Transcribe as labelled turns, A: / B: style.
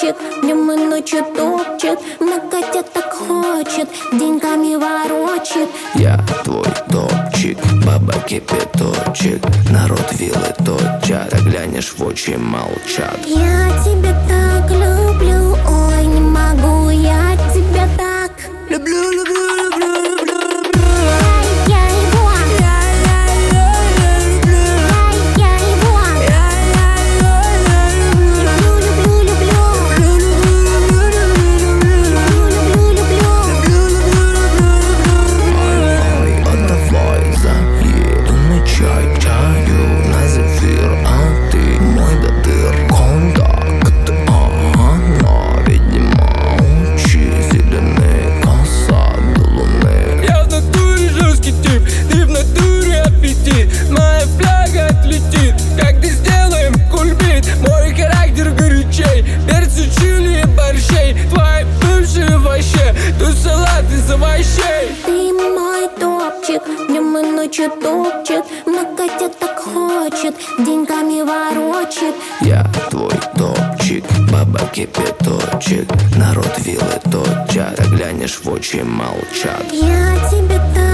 A: топчик, днем и ночью топчет. Накатя так хочет, деньгами ворочит.
B: Я твой топчик, баба кипяточек. Народ вилы точат, а глянешь в очи молчат.
A: Я тебя так люблю, ой, не могу, я тебя так
B: Люблю, люблю, люблю, люблю.
A: Я его, я его люблю, люблю,
B: Ой, отдавай заеду на чай, к чаю, на зефир. А ты мой додыр, контакт. Но, видимо, очи зеленые, коса до луны.
C: Я в натуре жесткий тип, ты в натуре аппетит. Моя фляга отлетит, как ты сделаем кульбит. Мой характер горячей, перцу, чили и борщей. Твои бывшие вообще, тут салат из овощей.
A: Ты мой топчик, днем и ночью топчет. Накатя так хочет, деньгами ворочит.
B: Я твой топчик, баба кипяточек. Народ вилы точат, а глянешь в очи молчат.
A: Я тебя так